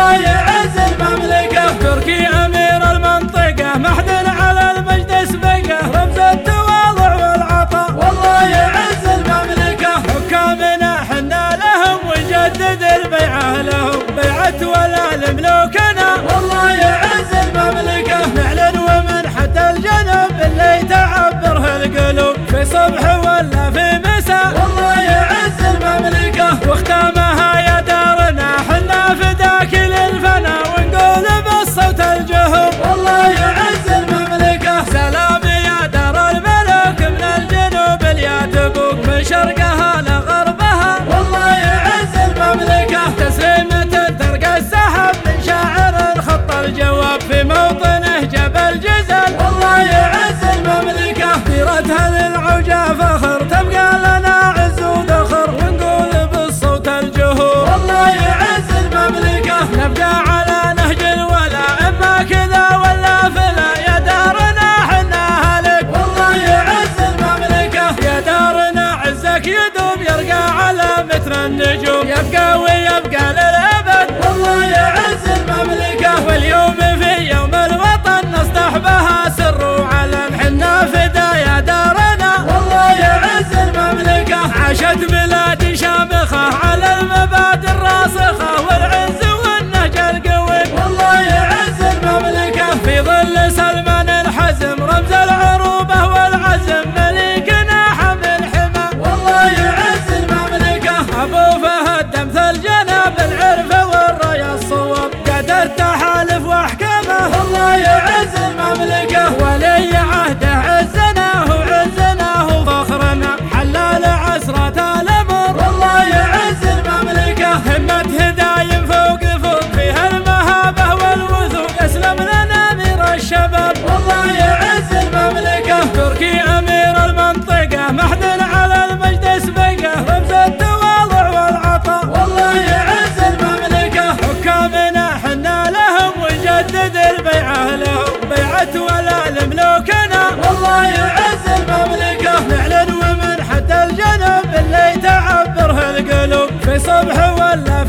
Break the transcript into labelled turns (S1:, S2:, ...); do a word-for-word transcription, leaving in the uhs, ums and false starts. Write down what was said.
S1: والله يعز المملكة. تركي أمير المنطقة محدن على المجد سبقه، رمز التواضع والعطاء والله يعز المملكة. حكامنا حنا لهم وجدد البيعة لهم، بيعة ولا لملوكنا والله يعز المملكة. نعلن ومن حتى الجنوب اللي تعبره القلوب، في صبح ولا في مساء والله يعز المملكة. واختامها يا دارنا حنا فداك للفنا، ونقول بالصوت الجهوب والله يعز المملكة. سلام يا دار الملوك من الجنوب اليا تبوك، من شرقها لغربها والله يعز المملكة. تسليمة ترقى السحب من شاعر الخط الجواب، في موطنه جبل جزل والله يعز المملكة. ديرتها للعوجة فخر، تبقى لنا عز وذخر، ونقول بالصوت الجهور والله يعز المملكة. نبقى على نهج الولا، اما كذا ولا فلا، يا دارنا حنا هلك والله يعز المملكة. يا دارنا عزك يدوم يرقى على متر النجوم، يبقى ويبقى للأبد والله يعز المملكة. واليوم في يوم الوطن نصدح بها سر وعلن، حنا فدا يا دارنا والله يعز المملكة. عاشت بلاد شامخة على المبادئ الراسخة، والعز والنهج القوي والله يعز المملكة. في ظل سلمان الحزم رمز العروبة والعزم، مليكنا حمل حمى والله يعز المملكة. أبو فهد امثل جناب العرف والراية الصواب، قدر تحالف واحكامه والله يعز المملكة. ولي عهده عزنا وعزنا وفخرنا، حلال عسرة الأمر والله يعز المملكة. همة هدايم فوق فوق فيها المهابة والوثوق، اسلم لنا أمير الشباب والله يعز المملكة. تركي أمير المنطقة محدن على المجد سبقه، رمز التواضع والعطاء والله يعز المملكة. حكامنا حنا لهم وجدد البيعة لهم، بيعة ولا لملوكنا والله يعز المملكة. نعلن ومن حتى الجنوب اللي تعبره القلوب، في صبح ولا